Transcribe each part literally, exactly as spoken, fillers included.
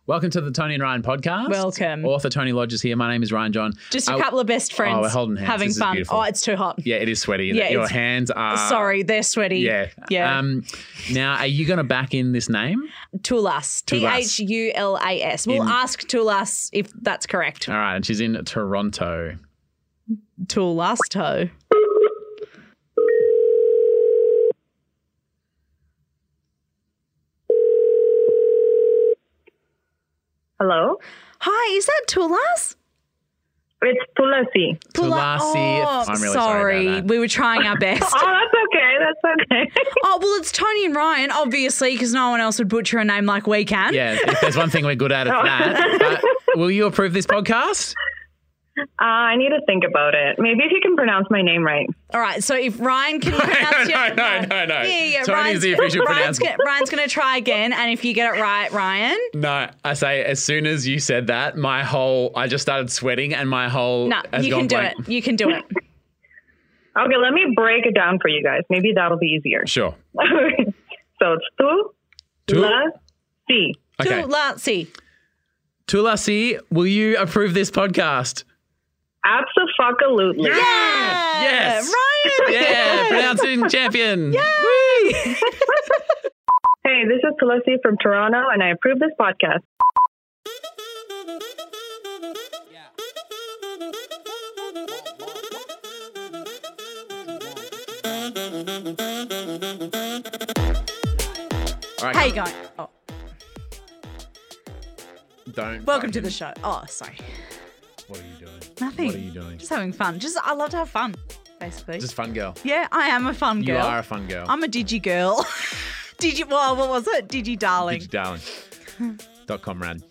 Welcome to the Tony and Ryan podcast. Welcome. Author Tony Lodge is here. My name is Ryan John. Just a I, couple of best friends oh, we're holding hands. having This is fun. beautiful. Oh, it's too hot. Yeah, it is sweaty. Yeah, Your it's- hands are... Sorry, they're sweaty. Yeah. Yeah. Um, now, are you going to back in this name? Tulas. T H U L A S. We'll In- ask Tulas if that's correct. All right, and she's in Toronto. Tulasto. Hello? Hi, is that Tulas? It's Tulasi. Tula- Tulasi. Oh, I'm really sorry about that. We were trying our best. Oh, that's okay. That's okay. Oh, well, it's Tony and Ryan, obviously, because no one else would butcher a name like we can. Yeah, if there's one thing we're good at, it's that. But will you approve this podcast? Uh, I need to think about it. Maybe if you can pronounce my name right. All right, so if Ryan can pronounce no, your no, no, no. Yeah, yeah, Tony's Ryan's, the official Ryan's pronouncer. gonna, Ryan's going to try again, and if you get it right, Ryan. No, I say as soon as you said that, my whole, I just started sweating and my whole No, has you gone can do blank. it. You can do it. Okay, let me break it down for you guys. Maybe that'll be easier. Sure. So it's Tu, Tu- La, Si. Okay. Tulasi. Tulasi, will you approve this podcast? Abso-fucka-lutely. Yeah. Yes. Ryan. Yeah, pronouncing champion. Yay. Hey, this is Tulasi from Toronto, and I approve this podcast. All right, How you going? Oh, don't. welcome to fucking- the show. Oh, sorry. What are you doing? Nothing. What are you doing? Just having fun. Just I love to have fun, basically. Just fun girl. yeah, I am a fun You girl. are a fun girl. I'm a digi girl. digi. Well, what was it? Digi darling. Digi darling. Dot com rad.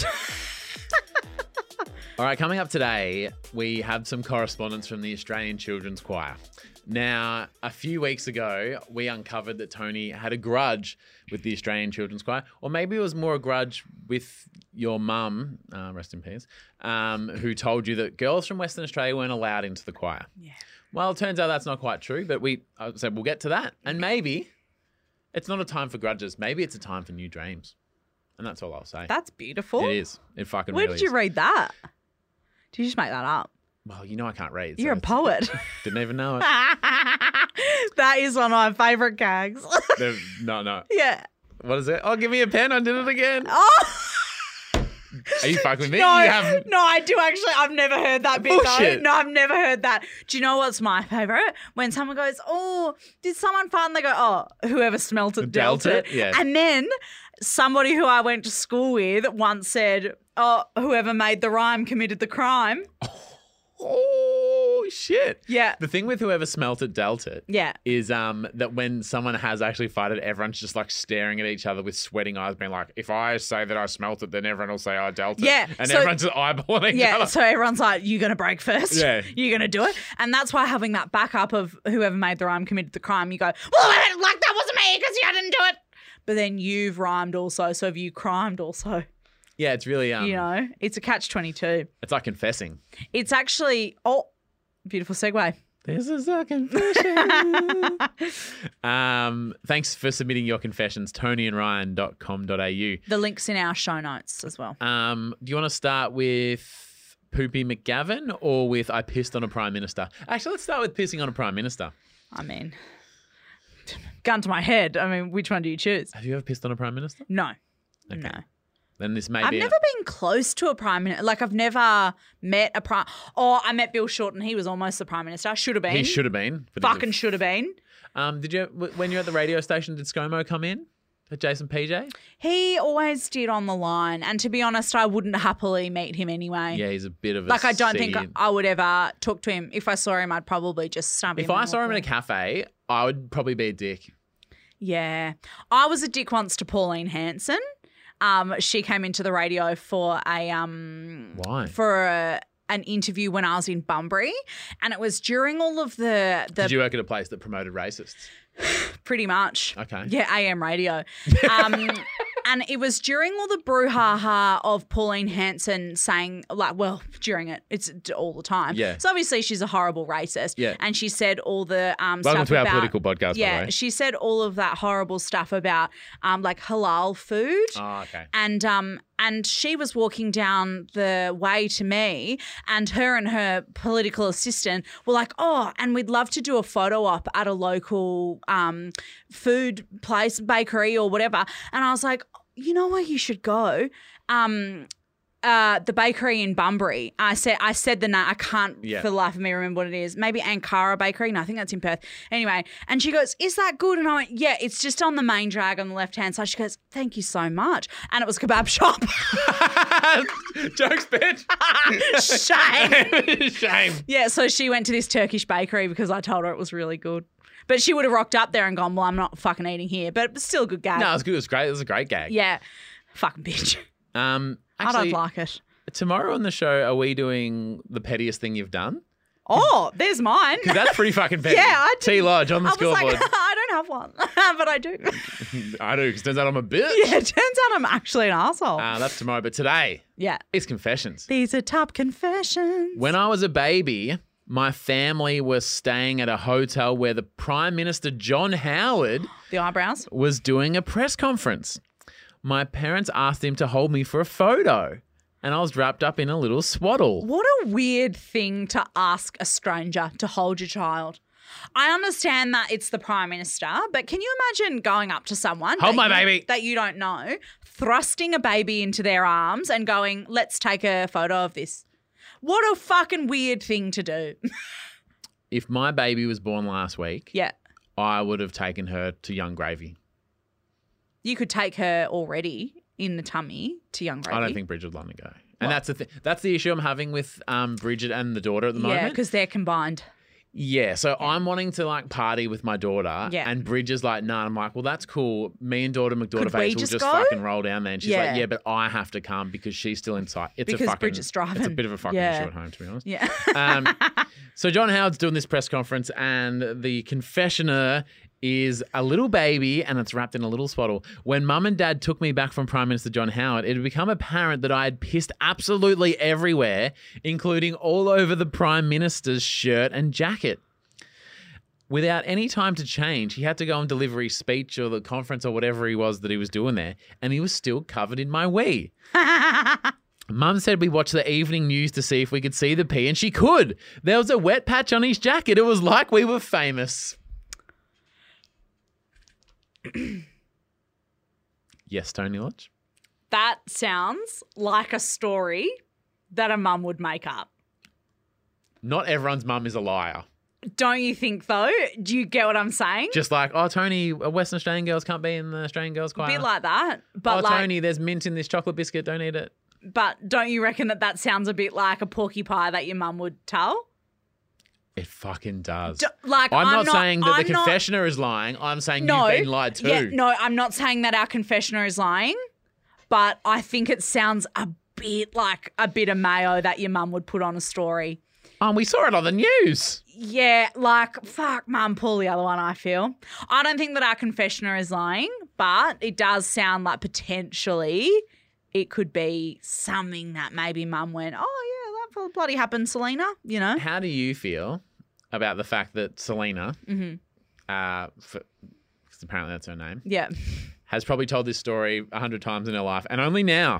All right, coming up today, we have some correspondence from the Australian Children's Choir. Now, a few weeks ago, we uncovered that Tony had a grudge with the Australian Children's Choir, or maybe it was more a grudge with your mum, uh, rest in peace, um, who told you that girls from Western Australia weren't allowed into the choir. Yeah. Well, it turns out that's not quite true, but we I said we'll get to that. And maybe it's not a time for grudges. Maybe it's a time for new dreams. And that's all I'll say. That's beautiful. It is. It fucking Where really did you is. read that? Did you just make that up? Well, you know I can't read. You're so a poet. Didn't even know it. That is one of my favourite gags. The- no, no. yeah. What is it? Oh, give me a pen. I did it again. Oh. Are you fucking with me? No, You have no, I do actually. I've never heard that bit Bullshit. though. No, I've never heard that. Do you know what's my favourite? When someone goes, "Oh, did someone fart?" And they go, "Oh, whoever smelt it dealt, Dealt it, it." yeah. And then somebody who I went to school with once said, "Oh, whoever made the rhyme committed the crime." Oh shit. Yeah, The thing with whoever smelt it dealt it yeah. is um that when someone has actually farted, everyone's just like staring at each other with sweating eyes, being like, if I say that I smelt it, then everyone will say I dealt it. Yeah, And so- everyone's just eyeballing each Yeah, other. so everyone's like, "You're gonna break first. Yeah. You're gonna do it," and that's why having that backup of whoever made the rhyme committed the crime. You go, "Well, like that wasn't me because I didn't do it," but then you've rhymed also, so have you crimed also? Yeah, it's really um You know, it's a catch twenty-two. it's like confessing. It's actually oh, beautiful segue. This is a confession. um, thanks for submitting your confessions, tony and ryan dot com dot a u. The link's in our show notes as well. Um, do you want to start with Poopy McGavin or with I pissed on a Prime Minister? Actually, let's start with pissing on a Prime Minister. I mean, gun to my head. I mean, which one do you choose? Have you ever pissed on a Prime Minister? No, Okay. no. Then this may I've be... never been close to a prime minister. Like, I've never met a prime. Oh, I met Bill Shorten. He was almost the prime minister. Should have been. He should have been. but he's a- Fucking should have been. Um, did you, w- when you were at the radio station, did ScoMo come in? At Jason P J? He always did on the line. And to be honest, I wouldn't happily meet him anyway. Yeah, he's a bit of a Like, I don't think seedy- I would ever talk to him. If I saw him, I'd probably just snub him. If I and saw him in a walk away. cafe, I would probably be a dick. Yeah. I was a dick once to Pauline Hanson. Um, she came into the radio for a um Why? for a, an interview when I was in Bunbury, and it was during all of the the Did you work at a place that promoted racists? pretty much. Okay. Yeah, A M radio. Um, and it was during all the brouhaha of Pauline Hanson saying, like, well, during it, it's d- all the time. Yeah. So obviously she's a horrible racist. Yeah. And she said all the um, Welcome stuff to our about, political podcast, by the yeah, way. she said all of that horrible stuff about um, like halal food. Oh, okay. And um, and she was walking down the way to me, and her and her political assistant were like, oh, and we'd love to do a photo op at a local um, food place, bakery or whatever. And I was like, you know where you should go? Um Uh, the bakery in Bunbury. I said I said the name. I can't Yeah. for the life of me remember what it is. Maybe Ankara Bakery. No, I think that's in Perth. Anyway, and she goes, is that good? And I went, yeah, it's just on the main drag on the left-hand side. She goes, thank you so much. And it was a kebab shop. Jokes, bitch. Shame. Shame. Yeah, so she went to this Turkish bakery because I told her it was really good. But she would have rocked up there and gone, well, I'm not fucking eating here. But it was still a good gag. No, it was good. It was great. It was a great gag. Yeah. Fucking bitch. Um, I actually, don't like it. tomorrow on the show, are we doing the pettiest thing you've done? Oh, there's mine. Because that's pretty fucking petty. Yeah, I T Lodge on the I was scoreboard. like, I don't have one, but I do. I do, because turns out I'm a bitch. Yeah, it turns out I'm actually an asshole. Uh, that's tomorrow. But today, yeah. it's confessions. These are top confessions. When I was a baby, my family was staying at a hotel where the Prime Minister John Howard The eyebrows. was doing a press conference. My parents asked him to hold me for a photo, and I was wrapped up in a little swaddle. What a weird thing to ask a stranger to hold your child. I understand that it's the Prime Minister, but can you imagine going up to someone Hold that my you- baby. that you don't know, thrusting a baby into their arms and going, let's take a photo of this? What a fucking weird thing to do. If my baby was born last week, Yeah. I would have taken her to Young Gravy. You could take her already in the tummy to Young Gravy. I don't think Bridget would let me go. And What? that's the th- that's the issue I'm having with um, Bridget and the daughter at the Yeah, moment. because they're combined. Yeah, so I'm wanting to like party with my daughter, Yeah. and Bridget's like, "Nah." I'm like, "Well, that's cool. Me and daughter McDaughter Could we face will just just go? fucking roll down there." And she's Yeah. like, "Yeah, but I have to come because she's still inside." It's Because a fucking, Bridget's driving. It's a bit of a fucking Yeah. issue at home, to be honest. Yeah. Um, so John Howard's doing this press conference, and the confessioner is a little baby, and it's wrapped in a little swaddle. When Mum and Dad took me back from Prime Minister John Howard, it had become apparent that I had pissed absolutely everywhere, including all over the Prime Minister's shirt and jacket. Without any time to change, he had to go and deliver his speech or the conference or whatever he was that he was doing there, and he was still covered in my wee. Mum said we watch the evening news to see if we could see the pee, and she could. There was a wet patch on his jacket. It was like we were famous. Yes, Tony Lodge? That sounds like a story that a mum would make up. Not everyone's mum is a liar. Don't you think, though? Do you get what I'm saying? Just like, oh, Tony, Western Australian girls can't be in the Australian Girls a Choir. bit like that. But oh, like, Tony, there's mint in this chocolate biscuit. Don't eat it. but don't you reckon that that sounds a bit like a porky pie that your mum would tell? It fucking does. D- like I'm, I'm not, saying that I'm the not- confessioner is lying. I'm saying No, you've been lied to. Yeah, no, I'm not saying that our confessioner is lying, but I think it sounds a bit like a bit of mayo that your mum would put on a story. Um, we saw it on the news. Yeah, like, fuck, mum, pull the other one, I feel. I don't think that our confessioner is lying, but it does sound like potentially it could be something that maybe mum went, oh, yeah, that bloody happened, Selena, you know? How do you feel about the fact that Selena, Mm-hmm. uh, for, 'cause apparently that's her name, Yeah. has probably told this story a hundred times in her life, and only now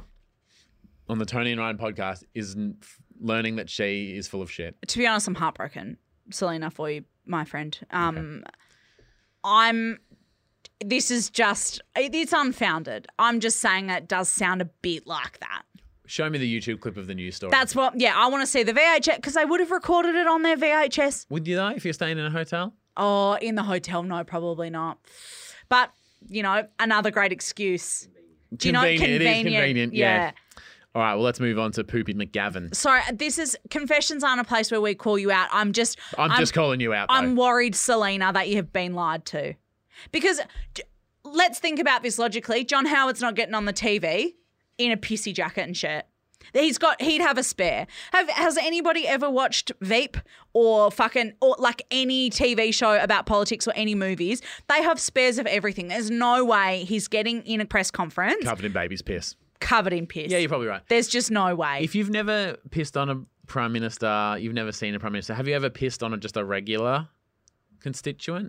on the Tony and Ryan podcast is n- f- learning that she is full of shit. To be honest, I'm heartbroken, Selena, for you, my friend. Um, I'm. This is just. It's unfounded. I'm just saying that it does sound a bit like that. Show me the YouTube clip of the news story. That's what. Yeah, I want to see the V H S because they would have recorded it on their V H S. Would you though if you're staying in a hotel? Oh, in the hotel? No, probably not. But you know, another great excuse. Do you know Convenient. It is convenient? convenient. Yeah. All right. Well, let's move on to Poopy McGavin. Sorry, this is confessions aren't a place where we call you out. I'm just. I'm, just calling you out. Though. I'm worried, Selena, that you have been lied to. Because j- let's think about this logically. John Howard's not getting on the T V in a pissy jacket and shirt. He's got. He'd have a spare. Have has anybody ever watched Veep or fucking or like any T V show about politics or any movies? They have spares of everything. There's no way he's getting in a press conference Covered in baby's piss. covered in piss. Yeah, you're probably right. There's just no way. If you've never pissed on a prime minister, you've never seen a prime minister. Have you ever pissed on a, just a regular constituent?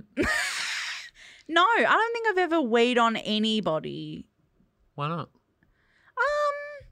no, I don't think I've ever weed on anybody. Why not? Um.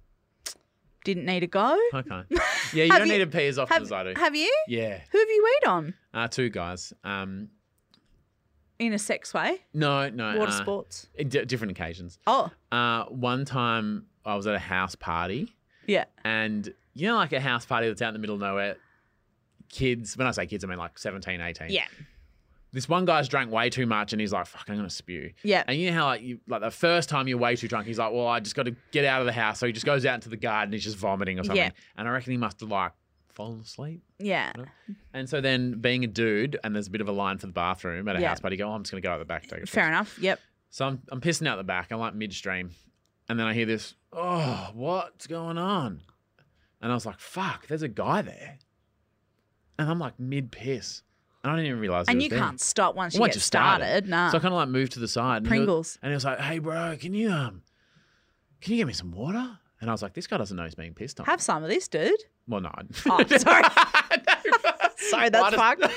Didn't need to go. Okay. Yeah, you Have don't you- need to pee as often Have, as I do. have you? Yeah. Who have you weed on? Uh, two guys. Um, In a sex way? no, no. Water uh, sports. in di- different occasions. Oh, Uh, one time I was at a house party yeah. and you know like a house party that's out in the middle of nowhere, kids, when I say kids, I mean like seventeen, eighteen. Yeah. This one guy's drank way too much and he's like, fuck, I'm going to spew. Yeah. And you know how like, you, like the first time you're way too drunk, he's like, well, I just got to get out of the house. So he just goes out into the garden, he's just vomiting or something. Yeah. And I reckon he must have like fallen asleep. Yeah. And so then being a dude and there's a bit of a line for the bathroom at a Yeah. house party, you go, oh, I'm just going to go out the back. Take a Fair piss. enough. Yep. So I'm, I'm pissing out the back. I'm like midstream. And then I hear this, oh, what's going on? And I was like, fuck, there's a guy there. And I'm like mid piss. And I didn't even realize And he you was there. can't stop once you Once get you started. started. Nah. So I kind of like moved to the side. And he was- Pringles. and he was like, hey, bro, can you um, can you get me some water? And I was like, this guy doesn't know he's being pissed on. Have some of this, dude. well, no. Oh, sorry. No. Sorry, that's Why fucked.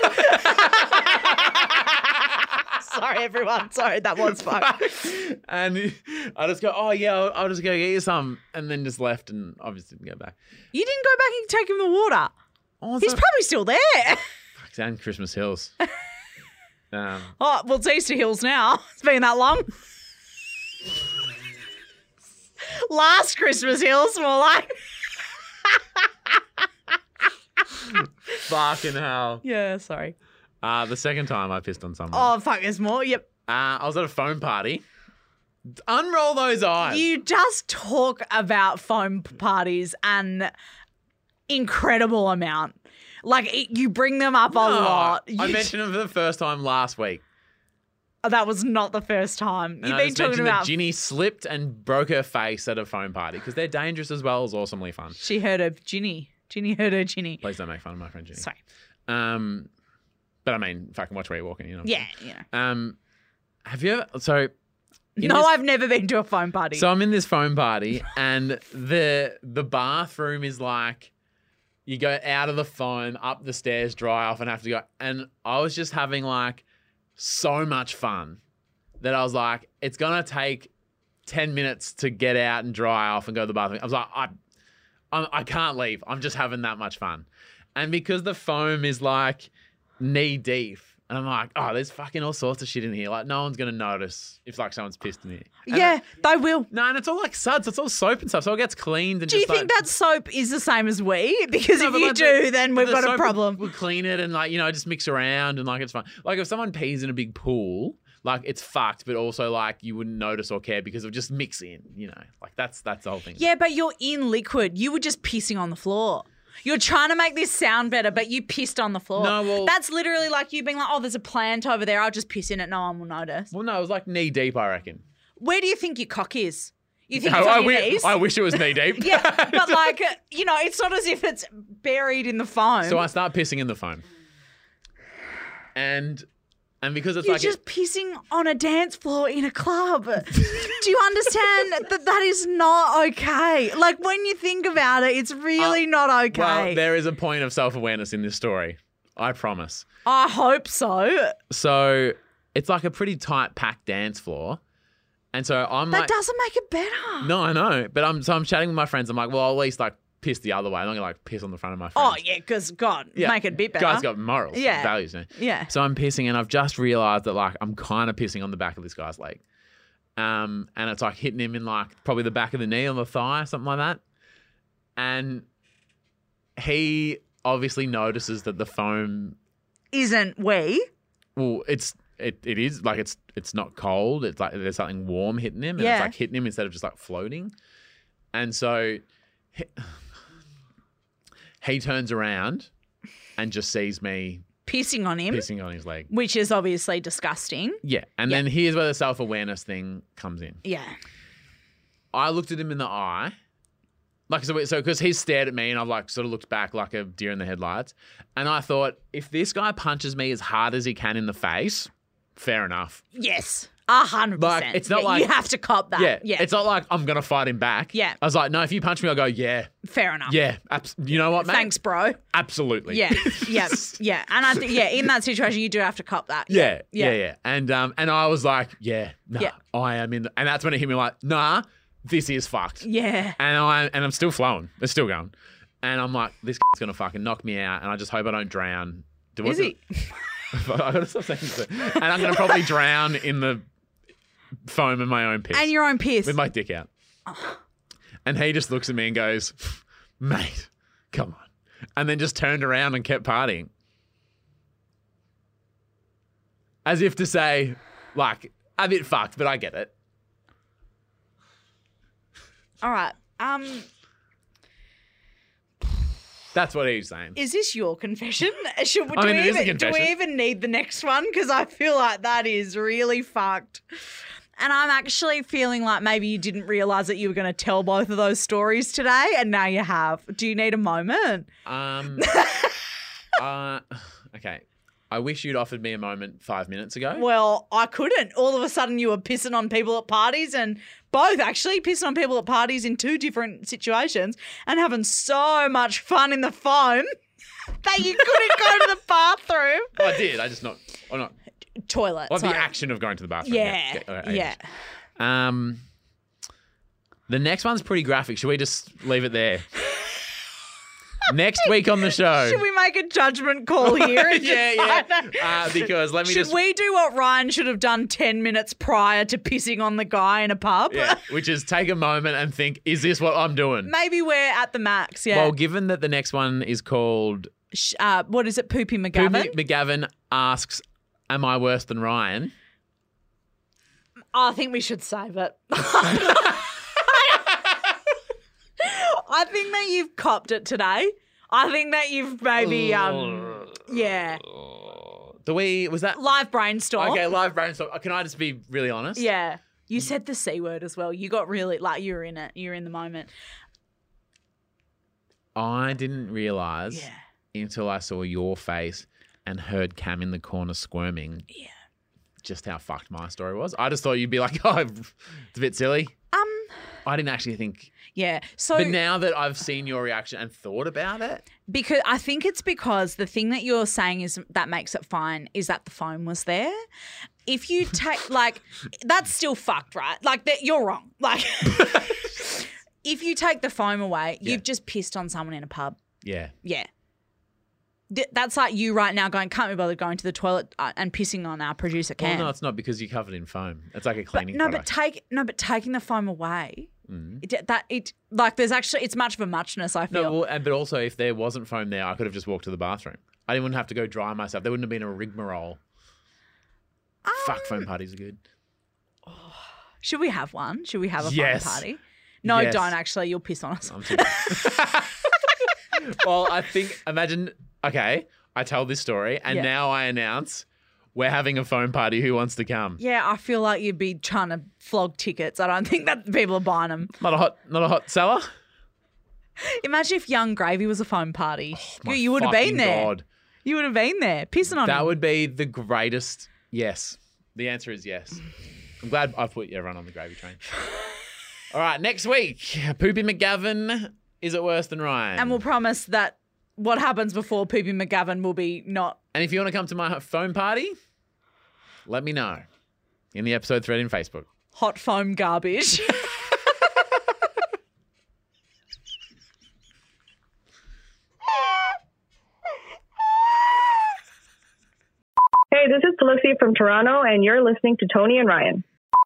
Sorry, everyone. Sorry, that was fucked. And he- I just go, oh, yeah, I'll, I'll just go get you some. And then just left and obviously didn't go back. You didn't go back and take him the water. Oh, He's so- probably still there. down Christmas Hills. um, Oh, well, it's Easter Hills now. It's been that long. Last Christmas Hills, more like. fucking hell. Yeah, sorry. Uh, the second time I pissed on someone. Oh, fuck, there's more. Yep. Uh, I was at a phone party. Unroll those eyes. You just talk about foam parties an incredible amount. Like, it, you bring them up a No, lot. I You- mentioned them for the first time last week. That was not the first time. And You've I been just talking mentioned about. that Ginny slipped and broke her face at a phone party because they're dangerous as well as awesomely fun. She heard her Ginny. Ginny heard her Ginny. Please don't make fun of my friend Ginny. Sorry. Um, but I mean, fucking watch where you're walking. You know. what I'm Yeah, yeah. saying? Um, have you ever? So. in No, this- I've never been to a phone party. So I'm in this phone party and the the bathroom is like you go out of the phone, up the stairs, dry off and have to go. And I was just having like so much fun that I was like, it's going to take ten minutes to get out and dry off and go to the bathroom. I was like, I, I, I can't leave. I'm just having that much fun. And because the foam is like knee deep, and I'm like, oh, there's fucking all sorts of shit in here. Like, no one's going to notice if, like, someone's pissed in here. And yeah, it- they will. no, and it's all, like, suds. It's all soap and stuff. So it gets cleaned and Do you just, think like, that soap is the same as we? Because No, if but, you like, do, the- then the we've got soap a would- problem. Would clean it and, like, you know, just mix around and, like, it's fun. Like, if someone pees in a big pool, like, it's fucked, but also, like, you wouldn't notice or care because it would just mix in, you know. Like, that's that's the whole thing. Yeah, but you're in liquid. You were just pissing on the floor. You're trying to make this sound better, but you pissed on the floor. No, well- That's literally like you being like, oh, there's a plant over there. I'll just piss in it. No one will notice. Well, no, it was, like, knee deep, I reckon. Where do you think your cock is? You think No, it's on I, your wi- knees? I wish it was knee deep. Yeah, but like, uh, you know, it's not as if it's buried in the foam. So I start pissing in the foam. And... And because it's You're like just pissing on a dance floor in a club. Do you understand that that is not okay? Like, when you think about it, it's really Uh, not okay. well, there is a point of self-awareness in this story. I promise. I hope so. So it's like a pretty tight packed dance floor. And so I'm That like, doesn't make it better. no, I know. But I'm, so I'm chatting with my friends. I'm like, well, I'll at least like piss the other way. I'm not going to like piss on the front of my friends. Oh, yeah, because, God, Yeah. make it a bit better. Guy's got morals, Yeah. values. You know? Yeah. So I'm pissing and I've just realized that like I'm kind of pissing on the back of this guy's leg. Um, and it's like hitting him in like probably the back of the knee on the thigh, something like that. And he obviously notices that the foam, Isn't we? well, it's it it is like it's it's not cold. It's like there's something warm hitting him, and Yeah. it's like hitting him instead of just like floating. And so he, he turns around and just sees me Pissing on him, pissing on his leg. which is obviously disgusting. Yeah, and Yeah. then here's where the self awareness thing comes in. Yeah. I looked at him in the eye. Like, so, so, because he stared at me and I've like sort of looked back like a deer in the headlights. And I thought, if this guy punches me as hard as he can in the face, fair enough. Yes. A hundred Like, percent. it's not Yeah, like- you have to cop that. Yeah. Yeah. It's not like I'm going to fight him back. Yeah. I was like, no, if you punch me, I'll go, yeah, Fair enough. yeah. Abs- you know what, mate? Thanks, bro. Absolutely. Yeah. Yeah. Yeah. And I think, yeah, in that situation, you do have to cop that. Yeah, yeah, Yeah. yeah, And um, and I was like, yeah, nah, Yeah. I am in. The, and that's when it hit me like, nah, this is fucked. Yeah. And I and I'm still flowing. It's still going. And I'm like, this guy's gonna fucking knock me out, and I just hope I don't drown. Do Is he? I gotta stop saying this. And I'm gonna probably drown in the foam in my own piss. And your own piss. With my dick out. And he just looks at me and goes, mate, come on. And then just turned around and kept partying. As if to say, like, a bit fucked, but I get it. All right. Um, That's what he's saying. is this your confession? Should, do, I mean, we it is a even, do we confession. even need the next one? Because I feel like that is really fucked. And I'm actually feeling like maybe you didn't realise that you were going to tell both of those stories today, and now you have. Do you need a moment? Um, uh, okay. I wish you'd offered me a moment five minutes ago. Well, I couldn't. All of a sudden you were pissing on people at parties, and both actually pissing on people at parties in two different situations and having so much fun in the foam that you couldn't go to the bathroom. Well, I did. I just not. I'm not. Toilet. Well, the sorry. action of going to the bathroom. Yeah. okay, Yeah. Um, the next one's pretty graphic. Should we just leave it there? Next week on the show. Should we make a judgment call here? and yeah, just yeah. find- Uh, because let me Should just. we do what Ryan should have done ten minutes prior to pissing on the guy in a pub? Yeah, which is take a moment and think, is this what I'm doing? Maybe we're at the max, yeah. Well, given that the next one is called Sh- uh, what is it, Poopy McGavin? Poopy McGavin asks, am I worse than Ryan? I think we should save it. I think that you've copped it today. I think that you've maybe, um, yeah, Do we, was that? live brainstorm. Okay, live brainstorm. Can I just be really honest? Yeah. You said the C word as well. You got really, like, you were in it. You were in the moment. I didn't realise Yeah. until I saw your face and heard Cam in the corner squirming. Yeah. Just how fucked my story was. I just thought you'd be like, oh, it's a bit silly. Um, I didn't actually think. yeah. So, But now that I've seen your reaction and thought about it, because I think it's because the thing that you're saying is that makes it fine is that the phone was there. If you take, like, that's still fucked, right? Like, that you're wrong. Like, if you take the foam away, Yeah. you've just pissed on someone in a pub. yeah. Yeah. Th- That's like you right now going, can't be bothered going to the toilet uh, and pissing on our producer Cam. Well, no, it's not because you're covered in foam. It's like a but, cleaning no, but product. take no, but taking the foam away, Mm. it, that it like there's actually it's much of a muchness. I feel. No, well, and, but also if there wasn't foam there, I could have just walked to the bathroom. I didn't have to go dry myself. There wouldn't have been a rigmarole. Fuck, foam parties are good. Should we have one? Should we have a Yes. foam party? No, Yes. don't actually. You'll piss on us. I'm too. Well, I think, imagine, okay, I tell this story and Yeah. now I announce we're having a foam party. Who wants to come? Yeah, I feel like you'd be trying to flog tickets. I don't think that people are buying them. Not a hot, not a hot seller. Imagine if Young Gravy was a foam party. Oh My you you would have been fucking there. God. You would have been there, pissing on That him. would be the greatest. Yes. The answer is yes. I'm glad I've put everyone on the gravy train. All right, next week, Poopy McGavin. Is it worse than Ryan? And we'll promise that what happens before Poopy McGavin will be not. And if you want to come to my phone party, let me know in the episode thread in Facebook. Hot foam garbage. Hey, this is Felicity from Toronto, and you're listening to Tony and Ryan.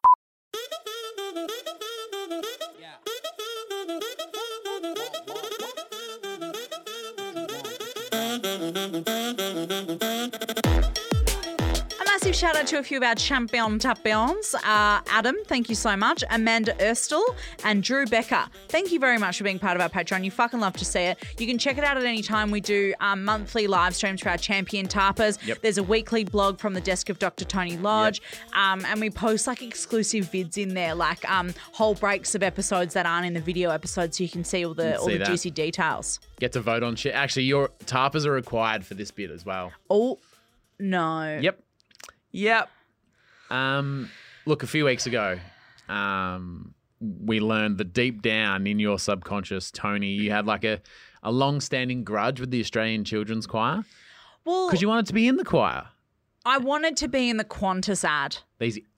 A massive shout out to a few of our champion tapions. Uh, Adam, thank you so much. Amanda Erstel and Drew Becker. Thank you very much for being part of our Patreon. You fucking love to see it. You can check it out at any time. We do um, monthly live streams for our champion tarpers. Yep. There's a weekly blog from the desk of Doctor Tony Lodge. Um, and we post like exclusive vids in there, like um, whole breaks of episodes that aren't in the video episodes, so you can see all the all see the that. juicy details. Get to vote on shit. Actually, your tarpers are required for this bit as well. Oh, no. Yep. Yep. Um, look, a few weeks ago, um, we learned that deep down in your subconscious, Tony, you had like a, a long-standing grudge with the Australian Children's Choir Well, because you wanted to be in the choir. I wanted to be in the Qantas ad. These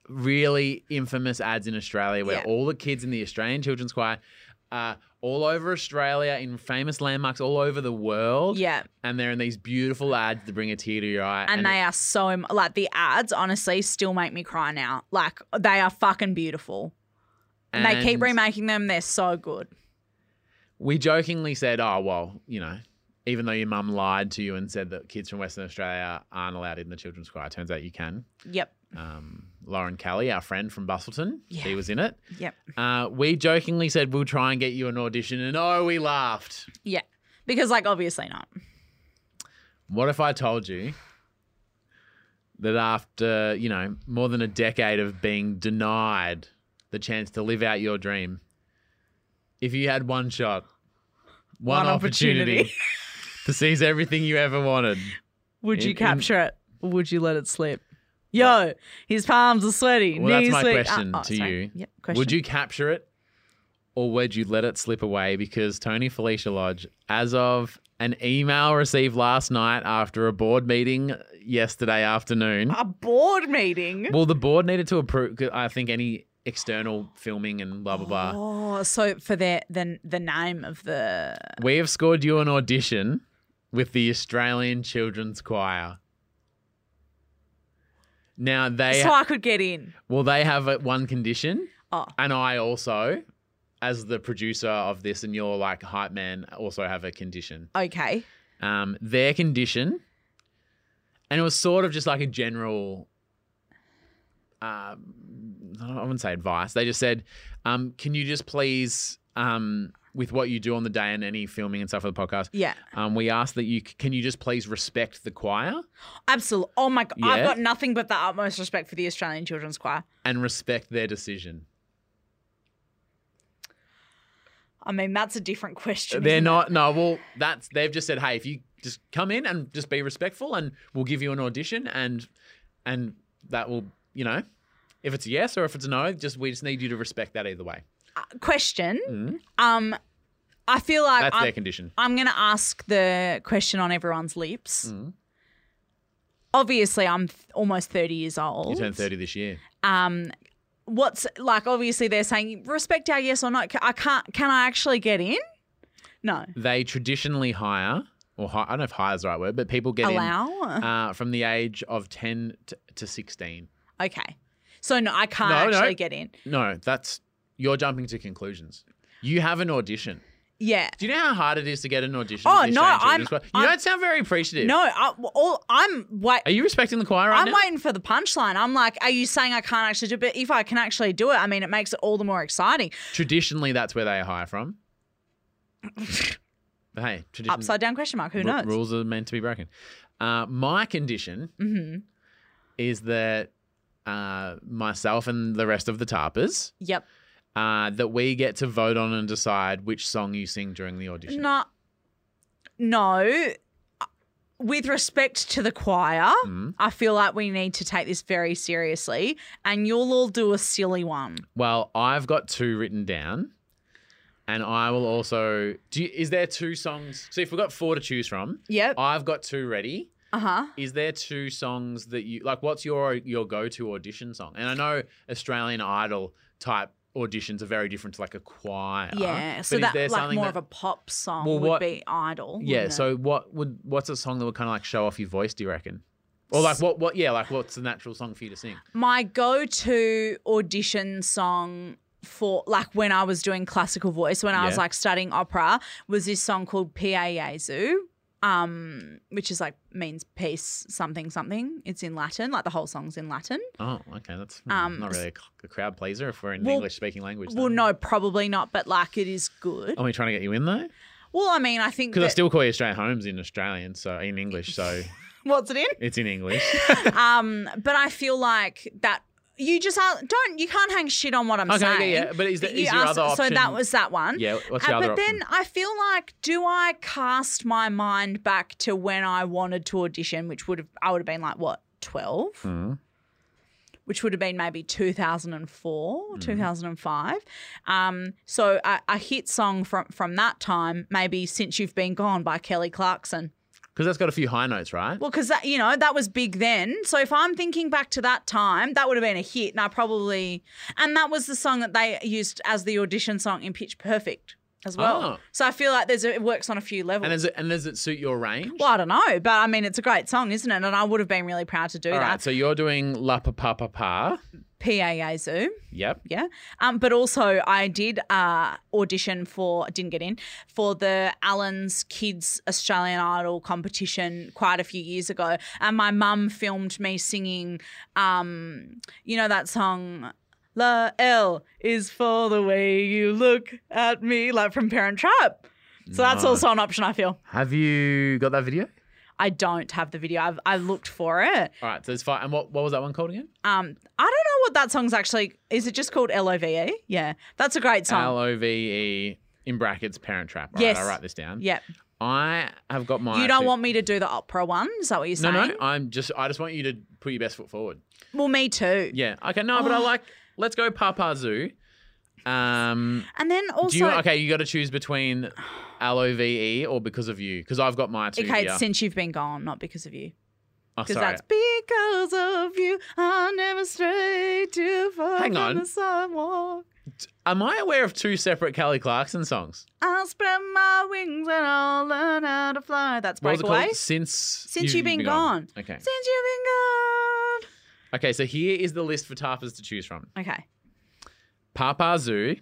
really infamous ads in Australia where Yeah. all the kids in the Australian Children's Choir are all over Australia in famous landmarks all over the world. Yeah. And they're in these beautiful ads to bring a tear to your eye. And, they it- are so, im- like, the ads, honestly, still make me cry now. Like, they are fucking beautiful. And, they keep and remaking them. They're so good. We jokingly said, oh, well, you know, even though your mum lied to you and said that kids from Western Australia aren't allowed in the Children's Choir, turns out you can. Yep. Um, Lauren Kelly, our friend from Bustleton, Yeah. he was in it. Yep. Uh, we jokingly said we'll try and get you an audition, and oh, we laughed. Yeah. Because, like, obviously not. What if I told you that after, you know, more than a decade of being denied the chance to live out your dream, if you had one shot, one, One opportunity, opportunity. to seize everything you ever wanted, Would In- you in- capture it or would you let it slip? Yo, his palms are sweaty. well, that's knees my sweaty. question Ah, oh, to sorry. you. Yep, question. Would you capture it or would you let it slip away? Because Tony Felicia Lodge, as of an email received last night after a board meeting yesterday afternoon, A board meeting? well, the board needed to approve, I think, any external filming and blah, blah, blah. Oh, so for the, the, the name of the... We have scored you an audition with the Australian Children's Choir. Now, they, So I could get in. well, they have a- one condition. Oh. And I also, as the producer of this and you're like hype man, also have a condition. Okay. Um, their condition, and it was sort of just like a general, uh, I wouldn't say advice. They just said, um, can you just please, um, with what you do on the day and any filming and stuff for the podcast, Yeah. um, we ask that you, can you just please respect the choir Absolutely. Oh, my God. I've Yeah? got nothing but the utmost respect for the Australian Children's Choir. and respect their decision? I mean, that's a different question. They're isn't not. No, well, that's they've just said, hey, if you just come in and just be respectful, and we'll give you an audition, and and that will, you know, if it's a yes or if it's a no, just we just need you to respect that either way. it? Question. Um, I feel like That's I'm, their condition. I'm going to ask the question on everyone's lips. Mm. Obviously, I'm th- almost thirty years old. You turn thirty this year. Um, what's like? Obviously, they're saying respect our yes or no. Ca- I can't. Can I actually get in? No. They traditionally hire, or hi- I don't know if hire is the right word, but people get Allow. in uh, from the age of ten to, to sixteen. Okay. So no, I can't No, no. actually get in. No, that's you're jumping to conclusions. You have an audition. Yeah. Do you know how hard it is to get an audition? Oh, with the no, Australian I'm- Children's Choir? You I'm- don't sound very appreciative. No. I, all, I'm wait. Are you respecting the choir right I'm now? waiting for the punchline. I'm like, are you saying I can't actually do it? But if I can actually do it, I mean, it makes it all the more exciting. Traditionally, that's where they hire from. But hey, tradition, Upside down question mark. Who ru- knows? rules are meant to be broken. Uh, my condition Mm-hmm. is that uh, myself and the rest of the Tarpers, Yep. uh, that we get to vote on and decide which song you sing during the audition. No. No. With respect to the choir, Mm. I feel like we need to take this very seriously, and you'll all do a silly one. Well, I've got two written down, and I will also. Do you, is there two songs? So if we've got four to choose from, Yep. I've got two ready. Uh huh. Is there two songs that you like? What's your your go to audition song? And I know Australian Idol type auditions are very different to like a choir. Yeah. but So is that there like something more that- of a pop song Well, would what- be Idol. Yeah. wouldn't it? So what would what's a song that would kind of like show off your voice? Do you reckon? Or like what what yeah like what's the natural song for you to sing? my go-to audition song for like when I was doing classical voice, when I was Yeah. like studying opera, was this song called Pie Jesu, um, which is like means peace something something. It's in Latin, like the whole song's in Latin. Oh, okay, that's hmm, Um, not really a, c- a crowd pleaser if we're in well- English speaking language. Well, though. no, probably not, but like it is good. Are we trying to get you in though? Well, I mean, I think Because I that, still call you Australian Homes in Australian, so in English, so what's it in? it's in English. Um, but I feel like that you just are, don't you can't hang shit on what I'm Okay, saying. okay, yeah, but is there- You is your asked- other So that option- was that one. Yeah, what's your Uh, other But then option? I feel like, do I cast my mind back to when I wanted to audition, which would have I would have been like what twelve, Mm. which would have been maybe two thousand four, Mm-hmm. two thousand five. Um, so a, a hit song from from that time, maybe Since You've Been Gone by Kelly Clarkson. Because that's got a few high notes, right? Well, because that, you know, that was big then. So if I'm thinking back to that time, that would have been a hit. And I probably, and that was the song that they used as the audition song in Pitch Perfect as well. Oh. So I feel like there's a, it works on a few levels. And does it and does it suit your range? Well, I don't know, but I mean, it's a great song, isn't it? And I would have been really proud to do All that. right, so you're doing La Pa Pa Pa Pa. P A A Zoo. Yep. Yeah. Um, but also I did uh, audition for, didn't get in, for the Allen's Kids Australian Idol competition quite a few years ago. And my mum filmed me singing, um, you know, that song, La L is for the way you look at me, like from Parent Trap. So that's Nice. also an option, I feel. Have you got that video? I don't have the video. I've, I've looked for it. All right, so it's fine. And what, what was that one called again? Um, I don't know what that song's actually, is it just called L O V E? Yeah. That's a great song. L O V E in brackets Parent Trap. All Yes. right, I'll write this down. Yep. I have got my. You don't want me to do the opera one? Is that what you're No, saying? no. I'm just. I just want you to put your best foot forward. Well, me too. Yeah. Okay. No, but I Oh. like. Let's go Pa Pa Zoo. Um. And then also, do you? Okay. You got to choose between L O V E or Because of You. Because I've got my two okay, here. it's Since You've Been Gone, not Because of You. Oh, Because sorry. that's because of you, I never stray too far Hang from on. the sidewalk. Am I aware of two separate Kelly Clarkson songs? I'll spread my wings and I'll learn how to fly. That's What was it Breakaway. called? Since. Since You've Been Gone. Okay. Since You've Been Gone. Okay. So here is the list for Tarpas to choose from. Okay. Pa Pa Zoo.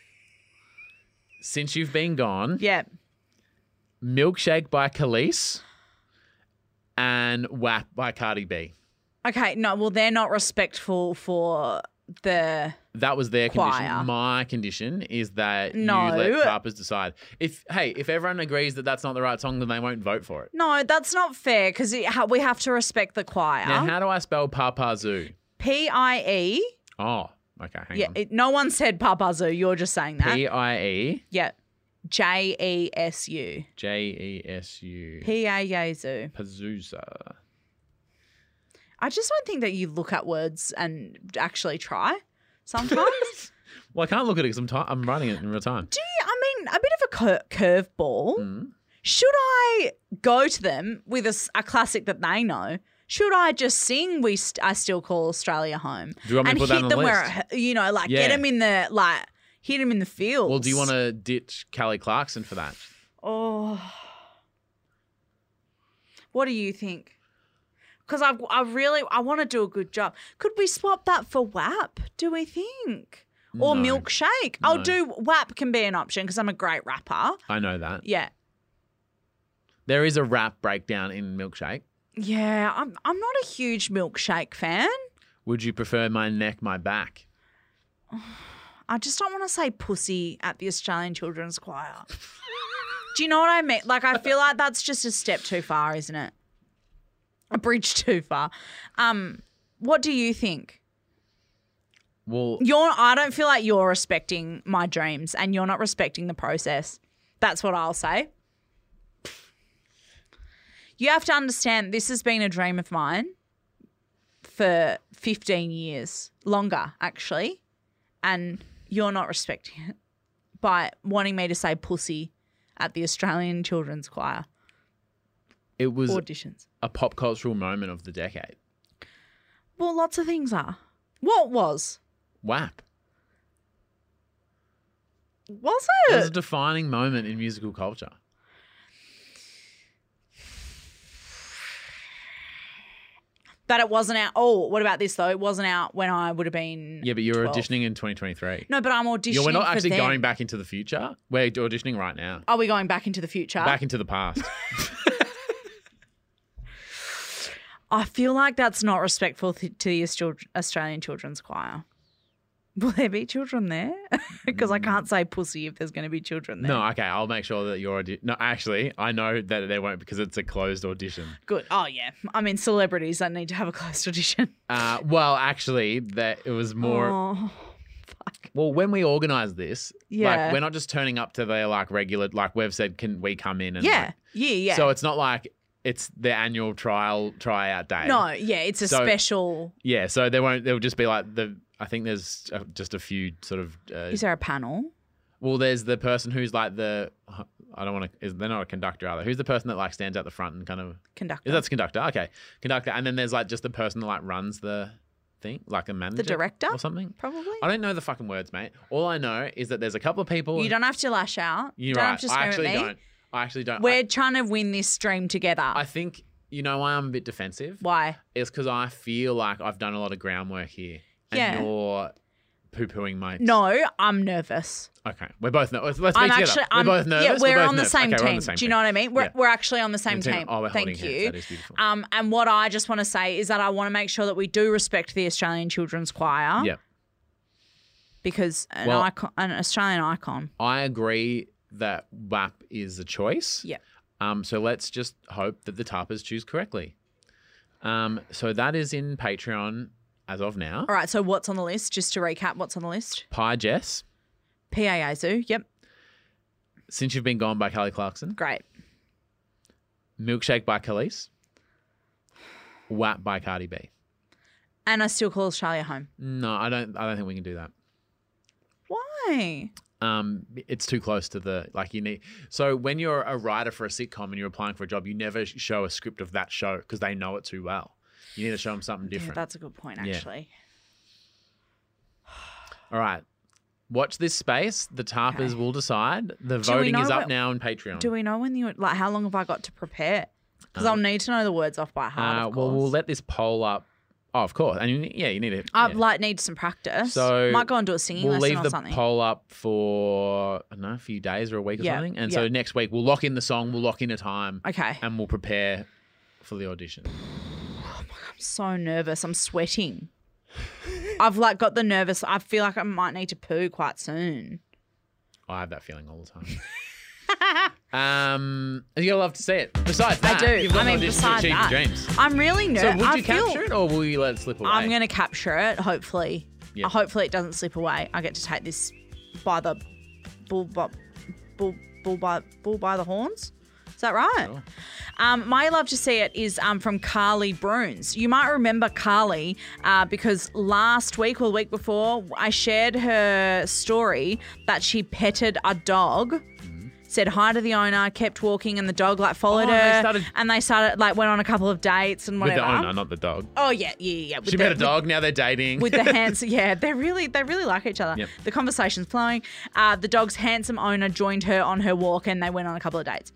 Since You've Been Gone. Yeah. Milkshake by Khalees. And W A P by Cardi B. Okay. No, well, they're not respectful for the. That was their Choir. condition. My condition is that No. you let Tarpas decide. If hey, if everyone agrees that that's not the right song, then they won't vote for it. No, that's not fair because we have to respect the choir. Now, how do I spell Pa Pa Zoo? P I E. Oh, okay, hang Yeah, on. it, no one said Papa Zoo. You're just saying that. P I E Yeah. J E S U. J E S U. P A Y Zoo. Pazuza. I just don't think that you look at words and actually try sometimes. Well, I can't look at it because I'm, ti I'm writing it in real time. Do you, I mean, a bit of a cur- curveball. Mm. Should I go to them with a, s- a classic that they know? Should I just sing "We St- I Still Call Australia Home" Do you want me and to put that hit on them the where list? it, hu- you know, like Yeah. get them in the like hit them in the fields? Well, do you want to ditch Kelly Clarkson for that? Oh, what do you think? Because I, I really, I want to do a good job. Could we swap that for W A P? Do we think? Or No. Milkshake? I'll No. do W A P can be an option because I'm a great rapper. I know that. Yeah, There is a rap breakdown in Milkshake. yeah. I'm, I'm not a huge Milkshake fan. Would you prefer My Neck, My Back? I just don't want to say pussy at the Australian Children's Choir. Do you know what I mean? Like, I feel like that's just a step too far, isn't it? A bridge too far. Um, what do you think? Well, You're. I don't feel like you're respecting my dreams, and you're not respecting the process. That's what I'll say. You have to understand. This has been a dream of mine for fifteen years, longer actually, and you're not respecting it by wanting me to say pussy at the Australian Children's Choir it was auditions. a pop cultural moment of the decade. Well, lots of things are. What was? W A P. Was It was a it? defining moment in musical culture. But it wasn't out. Oh, what about this though? It wasn't out when I would have been. Yeah, but you were twelve. auditioning in twenty twenty-three. No, but I'm auditioning. Yeah, we're not for actually them. going back into the future. We're auditioning right now. Are we going back into the future? Back into the past. I feel like that's not respectful th- to the Austra- Australian Children's Choir. Will there be children there? Because I can't say pussy if there's going to be children there. No, okay, I'll make sure that you're. Audi- no, actually, I know that there won't because it's a closed audition. Good. Oh, yeah. I mean, celebrities that need to have a closed audition. Uh, well, actually, that it was more. Oh, fuck. Well, when we organise this, Yeah. like we're not just turning up to their like regular, like we've said, can we come in and Yeah. like- Yeah, yeah. So it's not like it's their annual trial tryout day. no, yeah, it's a So- special. Yeah, so they won't. They'll just be like the. I think there's uh, just a few sort of. Uh, Is there a panel? well, there's the person who's like the. I don't want to. They're not a conductor either. Who's the person that like stands out the front and kind of Conductor. Is that's conductor? Okay, conductor. And then there's like just the person that like runs the thing, like a manager, director? or something. Probably. I don't know the fucking words, mate. All I know is that there's a couple of people. You don't have to lash out. You're don't right. have to scream I actually at me. don't. I actually don't. We're I, trying to win this stream together. I think you know why I'm a bit defensive. Why? It's because I feel like I've done a lot of groundwork here, and Yeah. you're poo-pooing my. No, I'm nervous. Okay, we're both nervous. Let's be I'm together. actually. We're I'm, both nervous. Yeah, we're, both on the nervous. same okay, team. We're on the same Do you know what I mean? We're Yeah. we're actually on the same Team. team. Oh, we're Thank holding you. hands. That is beautiful. Um, and what I just want to say is that I want to make sure that we do respect the Australian Children's Choir. Yep. Because an Well- icon, an Australian icon. I agree that W A P is a choice. Yeah. Um, so let's just hope that the Tarpers choose correctly. Um, so that is in Patreon as of now. All right. So what's on the list? Just to recap, what's on the list? Pie Jess, P A A Zoo. Yep. Since You've Been Gone by Kelly Clarkson, Great. Milkshake by Khalees, W A P by Cardi B. And I still call Australia home. No, I don't. I don't think we can do that. Why? Um, it's too close to the like you need. So when you're a writer for a sitcom and you're applying for a job, you never sh- show a script of that show because they know it too well. You need to show them something Yeah, different. that's a good point, Yeah. actually. All right. Watch this space. The Tarpers Okay. will decide. The Do we voting know is up what- now on Patreon. Do we know when you like? How long have I got to prepare? Because I'll need to know the words off by heart. uh, of well, course. we'll let this poll up. Oh, of course. And you, yeah, you need it. I yeah. like need some practice. So might go and do a singing We'll lesson leave or the something. poll up for I don't know, a few days or a week or Yeah, something. And yeah. so next week we'll lock in the song, we'll lock in a time, Okay. and we'll prepare for the audition. I'm so nervous. I'm sweating. I've like got the nervous. I feel like I might need to poo quite soon. I have that feeling all the time. um, you'll love to see it. Besides I that, do. you've got I an mean, audition to besides achieve that, your dreams. I'm really So nervous. would I you feel, capture it or will you let it slip away? I'm going to capture it. Hopefully, Yeah. hopefully it doesn't slip away. I get to take this by the bull, by, bull, bull by bull by the horns. Is that right? Sure. Um, my love to see it is um, from Carly Bruns. You might remember Carly uh, because last week or the week before, I shared her story that she petted a dog. Said hi to the owner, kept walking, and the dog like followed Oh, and they her. started- and they started like went on a couple of dates and With whatever. the owner, not the dog. Oh yeah, yeah, yeah. With She the- met a dog, now they're dating. with the hands. Yeah, they really, they really like each other. Yep. The conversation's flowing. Uh, the dog's handsome owner joined her on her walk, and they went on a couple of dates.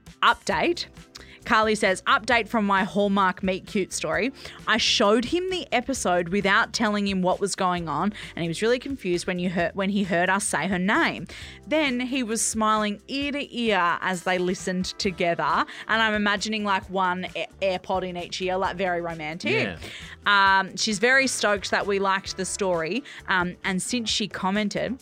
Update. Carly says, update from my Hallmark Meet Cute story. I showed him the episode without telling him what was going on, and he was really confused when you heard when he heard us say her name. Then he was smiling ear to ear as they listened together, and I'm imagining like one a- AirPod in each ear, like very romantic. Yeah. Um, she's very stoked that we liked the story, um, and since she commented,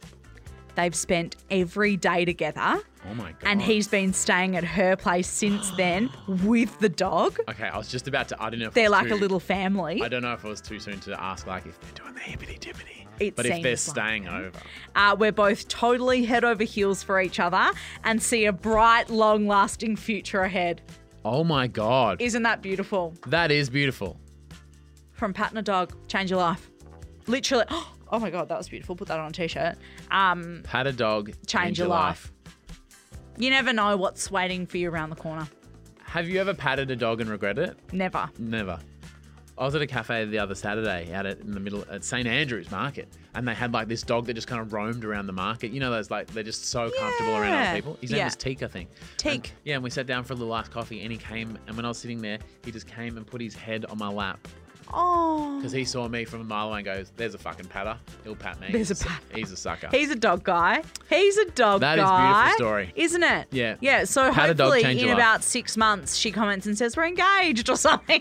they've spent every day together. Oh my God. And he's been staying at her place since then with the dog. Okay, I was just about to. I don't know if They're it was like too, a little family. I don't know if it was too soon to ask, like, if they're doing the hippity dippity. It But if they're seems like staying over. Uh, we're both totally head over heels for each other and see a bright, long lasting future ahead. Oh my God. Isn't that beautiful? That is beautiful. From patting a dog, change your life. Literally. Oh my God, that was beautiful. Put that on a t shirt. Um, Pat a dog, change, your life. You never know what's waiting for you around the corner. Have you ever patted a dog and regretted it? Never. Never. I was at a cafe the other Saturday out at, in the middle at Saint Andrews Market, and they had like this dog that just kind of roamed around the market. You know, those like they're just so comfortable around Yeah. other people. His name Yeah. was Teak, I think. Teak. And- yeah, and we sat down for a little last coffee, and he came, and when I was sitting there, he just came and put his head on my lap Oh. because he saw me from a mile away and goes, "There's a fucking patter. He'll pat me. There's a He's su- patter." He's a sucker." He's a dog guy. He's a dog That is guy. beautiful story. Isn't it? Yeah. Yeah. So Pat a dog, hopefully change in your life. about six months she comments and says we're engaged or something.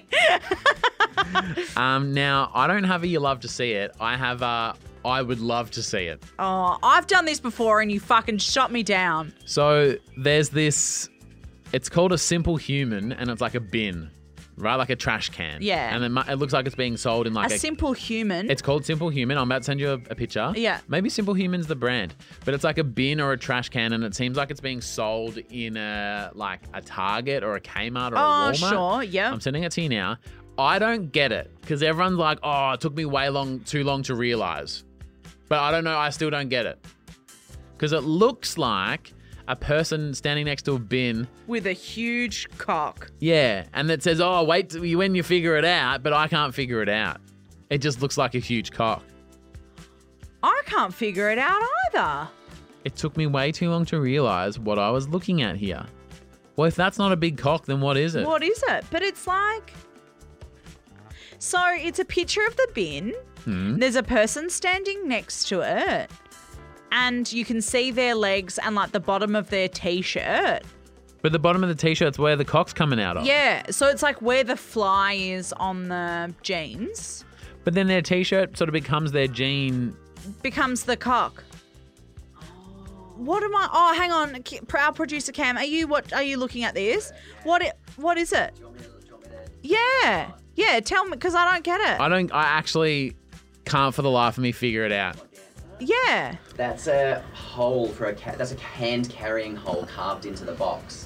Um, now I don't have a you love to see it. I have a I would love to see it. Oh, I've done this before and you fucking shot me down. So there's this, it's called a Simple Human, and it's like a bin, right? Like a trash can. Yeah. And it, mu- it looks like it's being sold in like A a. simple human. It's called Simple Human. I'm about to send you a, a picture. Yeah. Maybe Simple Human's the brand, but it's like a bin or a trash can, and it seems like it's being sold in a like a Target or a Kmart or Oh, a Walmart. sure, yeah. I'm sending it to you now. I don't get it because everyone's like, "Oh, it took me way long, too long to realize," but I don't know. I still don't get it because it looks like a person standing next to a bin. With a huge cock. Yeah, and that says, "Oh, wait till you when you figure it out," but I can't figure it out. It just looks like a huge cock. I can't figure it out either. It took me way too long to realise what I was looking at here. Well, if that's not a big cock, then what is it? What is it? But it's like... So it's a picture of the bin. Hmm. There's a person standing next to it. And you can see their legs and like the bottom of their t-shirt. But the bottom of the t-shirt's where the cock's coming out of. Yeah. So it's like where the fly is on the jeans But then their t-shirt sort of becomes their jean. becomes the cock. What am I? Oh, hang on. K- Our producer Cam, are you what? Are you looking at this? What? It, what is it? Yeah, yeah. Tell me, because I don't get it. I don't. I actually can't for the life of me figure it out. Yeah. That's a hole for a cat. That's a hand carrying hole carved into the box.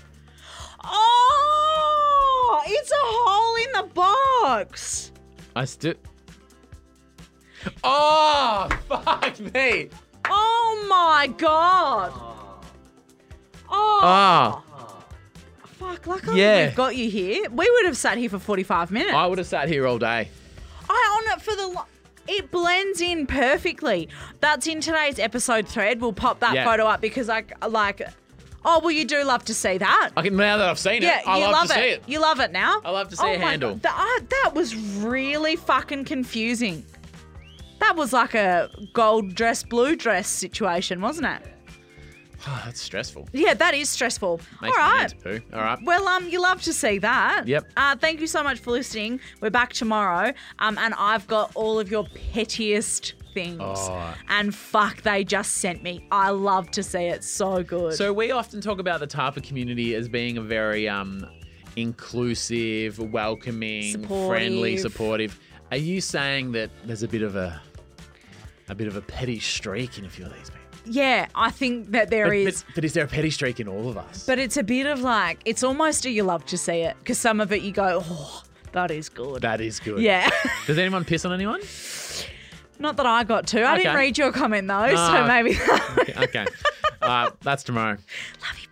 Oh, it's a hole in the box. I still. Oh, fuck me. Oh my god. Oh. Ah. Fuck, luckily Yeah. we've got you here. We would have sat here for forty-five minutes. I would have sat here all day. I on it for the lo- it blends in perfectly. That's in today's episode thread. We'll pop that Yeah. photo up because I like oh well you do love to see that. I can, now that I've seen Yeah, it, I you love, love to it. see it. You love it now. I love to see oh a my handle. God. That, ah, that was really fucking confusing. That was like a gold dress, blue dress situation, wasn't it? Oh, that's stressful. Yeah, that is stressful. Makes All me right. need to poo. All right. Well, um, you love to see that. Yep. Uh, thank you so much for listening. We're back tomorrow, um, and I've got all of your pettiest things. Oh. And fuck, they just sent me. I love to see it. So good. So we often talk about the Tapa community as being a very um, inclusive, welcoming, Supportive. friendly, supportive. Are you saying that there's a bit of a a bit of a petty streak in a few of these people? yeah, I think that there But, is. but, but is there a petty streak in all of us? But it's a bit of like, it's almost a you love to see it because some of it you go, oh, that is good. That is good. Yeah. Does anyone piss on anyone? Not that I got to. I didn't Okay. read your comment though, so No. maybe. Okay. Uh, that's tomorrow. Love you.